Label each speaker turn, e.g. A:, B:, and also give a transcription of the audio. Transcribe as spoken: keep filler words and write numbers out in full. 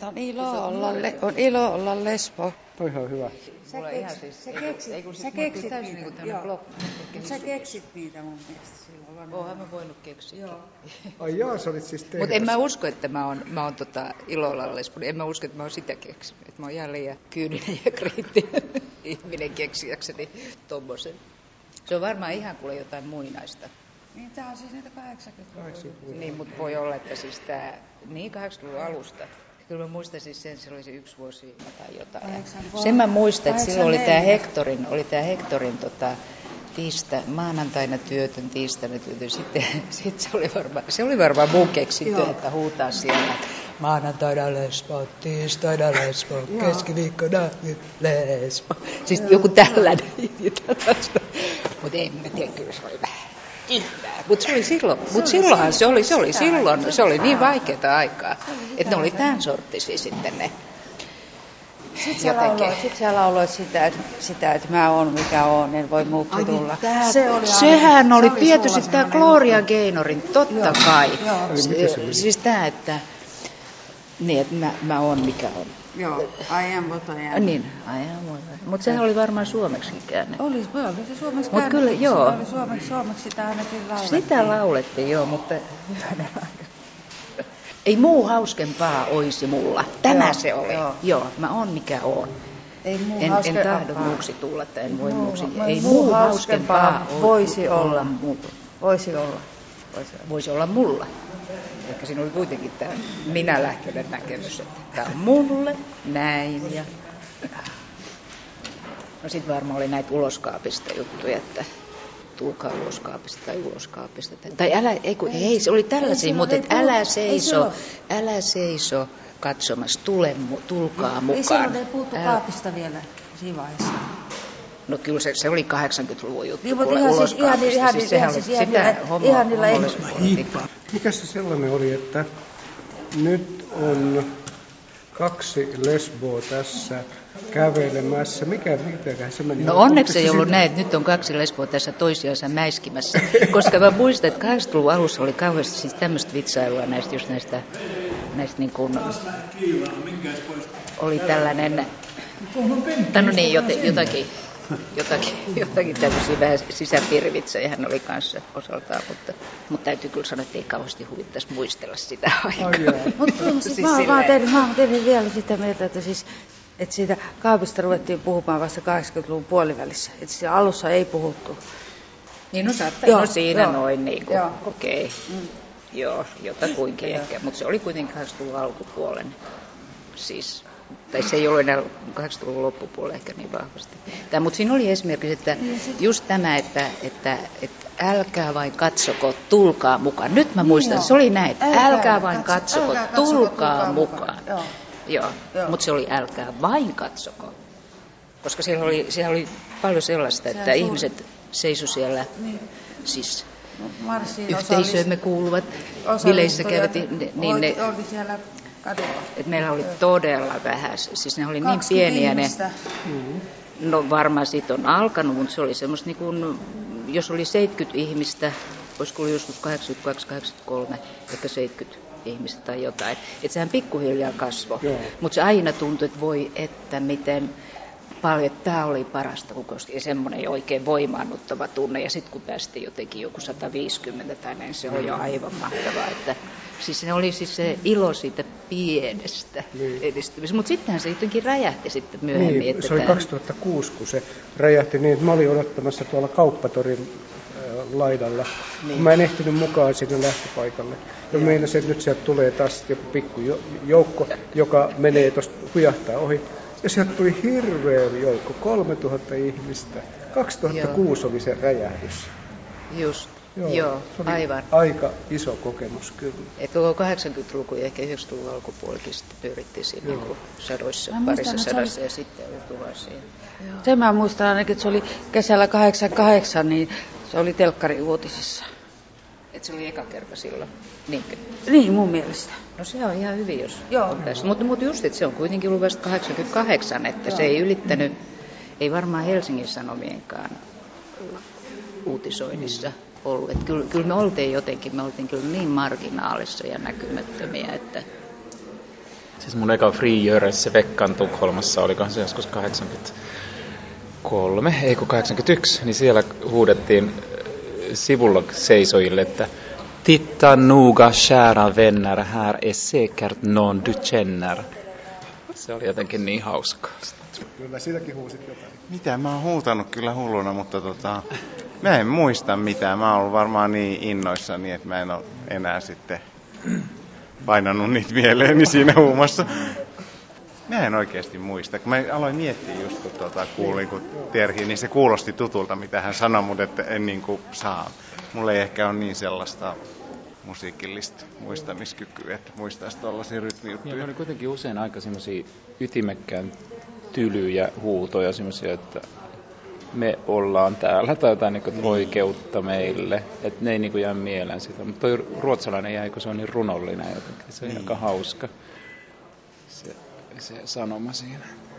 A: On ilo, olla, le, on ilo olla lesbo.
B: Toihan on hyvä.
A: Sä keksit, sä keksit, ei, kun, sä keksit täysin niin kuin blog. Sä keksit niitä mun mielestä silloin.
C: Oonhan mä voinut keksiä.
A: Joo.
B: Ai jaa, sä olit siis tehdas.
C: Mutta en mä usko, että mä oon, mä oon tota ilolla lesbo. En mä usko, että mä oon sitä keksinyt. Että mä oon ihan liian kyyninen ja kriittinen ihminen keksiäkseni tommosen. Se on varmaan ihan kuule jotain muinaista.
A: Niin tää on siis niitä kahdeksankymmentäluvun.
C: Niin, mutta voi olla, että siis tää, niin kahdeksankymmentäluvun alusta. Kyllä mä muistan siis sen, se oli se yksi vuosi tai jotain. Sen mä muistan, että silloin oli tää Hektorin, oli tää Hektorin tota, tiista, maanantaina työtön, tiistaina työtön. Sitten sit se oli varmaan, se oli varmaan mun keksintö, että huutaa siellä. Maanantaina lesbo, tiistaina lesbo, keskiviikkona lesbo. Siis joku tällainen. Mutta en mä tiedä, kyllä se oli vähän. Mutta se oli silloin, mut silloinhan se oli, se oli silloin, se oli niin vaikeaa aikaa, että ne oli tämän sorttisia sitten ne.
A: Sitten sä lauloit, sit sä lauloit sitä, että, sitä, että mä oon mikä oon, en voi muuksi tulla.
C: Tää, se oli sehän oli tietysti tämä Gloria Gaynorin, totta kai. Se, siis tämä, että, niin, että mä, mä oon mikä on.
A: Joo, I am what I am.
C: Niin, I am what I am. Mutta sehän oli varmaan suomeksi käänne.
A: Oli, oli se suomeksi
C: Mut kyllä, joo.
A: Se oli suomeksi, suomeksi sitä ainakin laulettiin.
C: Sitä laulettiin, joo, mutta ei muu hauskempaa oisi mulla. Tämä joo, se oli. Joo. joo, mä oon mikä oon.
A: Ei muu
C: en, en tahdo muuksi tulla, että en voi muuksi. Ei muu hauskempaa voisi olla mulla.
A: Voisi olla.
C: Voisi, voisi olla mulla. Ehkä siinä oli kuitenkin tämä minälähtöinen näkemys, että tämä on mulle, näin. Ja... No sit varmaan oli näitä uloskaapista juttuja, että tulkaa uloskaapista tai uloskaapista. Tai älä, ei kun, hei, se oli tällaisia, mutta että älä seiso, älä seiso katsomassa, tule, tulkaa mukaan.
A: Ei silloin ei puhuttu kaapista vielä siinä vaiheessa.
C: No kyllä se, se oli kahdeksankymmentäluvun juttu,
A: niin,
C: kuule
A: ihan
C: uloskaapista.
A: Siis, ihan,
C: siis
A: ihan,
C: sehän
A: siis,
C: oli sitä homo,
A: ihan niillä
B: mikä se sellainen oli, että nyt on kaksi lesboa tässä kävelemässä. Mikä, mitäkään se meni?
C: No onneksi ei ollut näin, että nyt on kaksi lesboa tässä toisiansa mäiskimässä. Koska mä muistan, että kahdeksankymmentäluvun alussa oli kauheasti siis tämmöistä vitsailua näistä, just näistä, näistä niin kuin, oli tällainen, tai no niin, jotakin, jotakin, jotakin tämmöisiä vähän sisäpiirivitsejä hän oli kanssa osaltaan, mutta, mutta täytyy kyllä sanoa, että ei kauheasti huvittaisi muistella sitä aikaa.
A: Mutta siis mä, mä, mä oon tehnyt vielä sitä mieltä, että siis että siitä kaapista ruvettiin puhumaan vasta kahdeksankymmentäluvun puolivälissä. Että sitä alussa ei puhuttu.
C: Niin no saattaa, joo, no siinä joo, noin niin kuin, okei. Okay. Mm. Joo, jotakuinkin joo. Ehkä, mutta se oli kuitenkin kahdeksankymmentäluvun alkupuolen. Siis, tai se ei ollut enää kahdeksankymmentäluvun loppupuolella ehkä niin vahvasti. Tämä, mutta siinä oli esimerkiksi, että just tämä, että, että, että älkää vain katsoko, tulkaa mukaan. Nyt mä muistan, niin se oli näin, että älkää, älkää vain katsoko, älkää katsoko tulkaa, tulkaa mukaan. mukaan. Joo. Joo, Joo. Mutta se oli älkää vain katsoko, koska siellä oli, siellä oli paljon sellaista, että siellä ihmiset seisoi siellä, niin. Siis no, yhteisöömme kuuluvat bileissä käyvät, niin ne,
A: oli siellä kadulla.
C: Että meillä oli todella vähän, siis ne oli niin pieniä ne, no varmaan siitä on alkanut, mutta se oli semmoista niin kuin, jos oli seitsemänkymmentä ihmistä, olisiko ollut joskus kahdeksankymmentäkaksi kahdeksankymmentäkolme, ehkä seitsemänkymmentä ihmistä tai jotain. Että sehän pikkuhiljaa kasvoi. Mutta se aina tuntui, että voi, että miten paljon, tämä oli parasta, kun koski semmoinen oikein voimaannuttava tunne. Ja sitten kun päästiin jotenkin joku sata viisikymmentä tai näin, se on jo aivan mahtavaa. Että, siis se oli siis se ilo siitä pienestä niin. edistymisestä. Mutta sittenhän se jotenkin räjähti sitten myöhemmin.
B: Niin,
C: että
B: se oli
C: tämä...
B: kaksituhattakuusi, kun se räjähti niin, että mä olin odottamassa tuolla Kauppatorin laidalla. Niin. Mä en ehtinyt mukaan sinne lähtöpaikalle. Ja meillä se nyt sieltä tulee taas joku pikku joukko, joka menee tuosta hujahtaa ohi. Ja sieltä tuli hirveä joukko, kolmetuhatta ihmistä. kaksituhattakuusi Joo. oli se räjähdys.
C: Just, Joo, Joo aivan.
B: Aika iso kokemus kyllä.
C: Et koko kahdeksankymmentäluku ja ehkä yhdeksänkymmentäluvun alkupuolikin sitten pyörittiin siinä niin sadoissa, parissa sadassa oli... ja sitten oli tuhansia.
A: Sen mä muistan ainakin, että se oli kesällä kahdeksankymmentäkahdeksan, niin se oli telkkariuutisissa.
C: Että se oli eka kerta silloin, niinkö?
A: Niin, mun mielestä.
C: No se on ihan hyvin, jos mutta mut just, että se on kuitenkin ollut vasta kahdeksankymmentäkahdeksan, että Joo. se ei ylittänyt, ei varmaan Helsingin Sanomienkaan uutisoinnissa ollut. Että kyllä, kyllä me oltiin jotenkin, me oltiin kyllä niin marginaalissa ja näkymättömiä, että...
D: Siis mun eka Frigörelse veckan Tukholmassa, olikohan se joskus kahdeksankymmentäkolme, ei kun kahdeksankymmentäyksi, niin siellä huudettiin sivulla seisojille, että titta noga kära vänner, här är säkert någon du känner. Se oli jotenkin niin hauskaa.
B: Kyllä silläkin huusit jotain.
E: Mitä? Mä oon huutanut kyllä hulluna, mutta tota, mä en muista mitään. Mä oon ollut varmaan niin innoissani, että mä en ole enää sitten painanut niitä mieleeni siinä huumassa. Mä en oikeasti muista. Kun mä aloin miettiä just, kun tota, kuulin, kun Terhi, niin se kuulosti tutulta, mitä hän sanoi, mutta että en niin kuin saa. Mulla ei ehkä ole niin sellaista musiikillista muistamiskykyä, että muistaisi tollaisia rytmijuttuja.
D: Ja oli kuitenkin usein aika semmoisia ytimekkään tylyjä huutoja, semmoisia, että me ollaan täällä, tai jotain niin oikeutta meille, että ne ei niin jää mieleen sitä. Mutta toi ruotsalainen jäi, kun se on niin runollinen jotenkin, se on niin aika hauska se, se sanoma siinä.